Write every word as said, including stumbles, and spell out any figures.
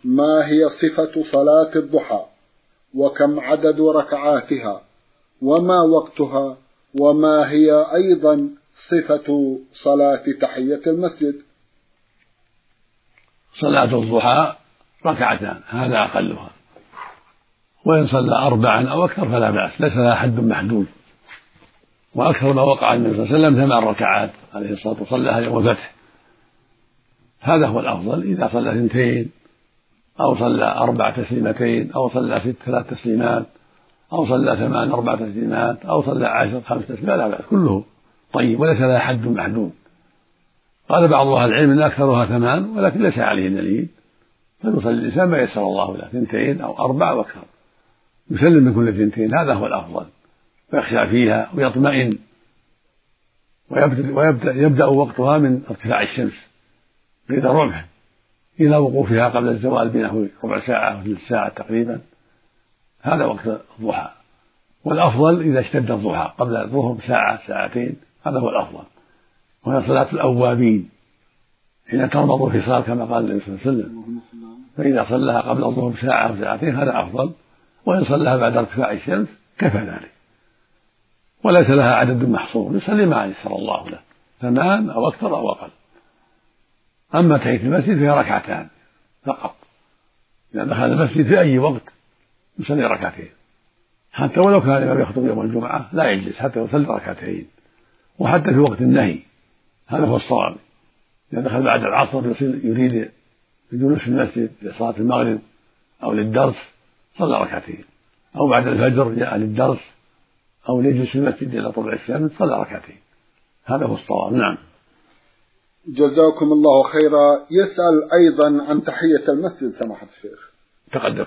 ما هي صفة صلاة الضحى، وكم عدد ركعاتها، وما وقتها، وما هي أيضا صفة صلاة تحية المسجد؟ صلاة الضحى ركعتان هذا أقلها، وإن صلى أربعا أو أكثر فلا بأس، ليس لها حد محدود. وأكثر ما وقع النبي صلى الله عليه وسلم ثمان ركعات عليه الصلاة والسلام، صلىها يوم الفتح، هذا هو الأفضل. إذا صلى اثنتين أو صلى أربع تسليمتين أو صلى ست ثلاث تسليمات أو صلى ثمان أربع تسليمات أو صلى عشر خمس تسليمات لا بأس، كله طيب وليس لها حد محدود. قال بعض أهل العلم أن أكثرها ثمان، ولكن ليس عليه دليل، فيصلي الإنسان ما يسر الله له، اثنتين أو أربع واكثر، يسلم من كل اثنتين، هذا هو الأفضل، ويخشى فيها ويطمئن. ويبدأ, ويبدأ يبدأ وقتها من ارتفاع الشمس قيد الرمح إلى وقوفها قبل الزوال بنحو ربع ساعة أو ثلث ساعة تقريبا، هذا وقت الضحى. والأفضل إذا اشتد الضحى قبل الظهر ساعة ساعتين، هذا هو الأفضل. وهي صلاة الأوابين حين تربط الفصال كما قال النبي صلى الله عليه وسلم، فإذا صلىها قبل الظهر ساعة أو ساعتين هذا أفضل، وإن صلىها بعد ارتفاع الشمس كفى ذلك، وليس لها عدد محصور، يصلي ما يسر الله له، ثمان أو أكثر أو أقل. أما تحية المسجد فهي ركعتان فقط، إذا دخل المسجد في أي وقت يصلي ركعتين، حتى ولو كان الإمام يخطب يوم الجمعة لا يجلس حتى يصلي ركعتين. وحتى في وقت النهي هذا هو الصواب، إذا دخل بعد العصر يريد الجلوس في المسجد لصلاة المغرب أو للدرس صلى ركعتين، أو بعد الفجر جاء للدرس أو يجلس في المسجد إلى طلوع الشمس صلى ركعتين، هذا هو الصواب. نعم. جزاكم الله خيرا. يسأل أيضا عن تحية المسجد سماحة الشيخ. تقدم.